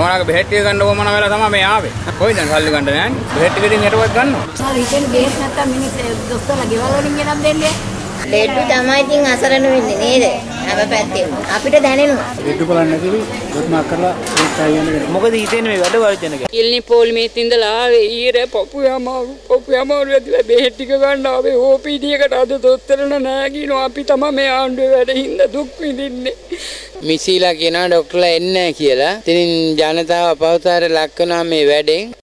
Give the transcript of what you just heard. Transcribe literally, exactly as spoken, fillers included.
මොනවාගේ බෙහෙත් ටික ගන්න ඕමන වෙලා තමයි මේ ආවේ. කොයිද සල්ලි ගන්න නෑනේ. බෙහෙත් ටික ඉතින් හෙටවත් ගන්නවා. සාරි හිතෙන් බෙහෙත් නැත්තම් මිනිස් දොස්තරලා ගෙවල් වලින් ගෙනත් දෙන්නේ. ලෙඩ්ඩු තමයි ඉතින් අසරණ වෙන්නේ නේද? හැම පැත්තෙම. අපිට දැනෙනවා. ලෙඩ්ඩු බලන්න නැතිවි දොස්මක් කරලා ඒකයි යන්නේ. මොකද හිතෙන්නේ මේ වැඩ වර්ජන එක? කිල්නි පොල්මේත් ඉඳලා ආවේ ඊරේ පපු යමාරු පපු යමාරු ඇදලා බෙහෙත් ටික ගන්න ආවේ ඕපීඩී එකට අද දොස්තරණ නෑ කියනවා අපි තමයි මේ ආණ්ඩුවේ වැඩ හින්දා දුක් විඳින්නේ. මිසිලා කියනවා ડોක්ටර්ලා එන්නේ නැහැ කියලා. ඉතින් ජනතාව අපහසුතාවයට ලක් වෙනවා මේ වැඩෙන්.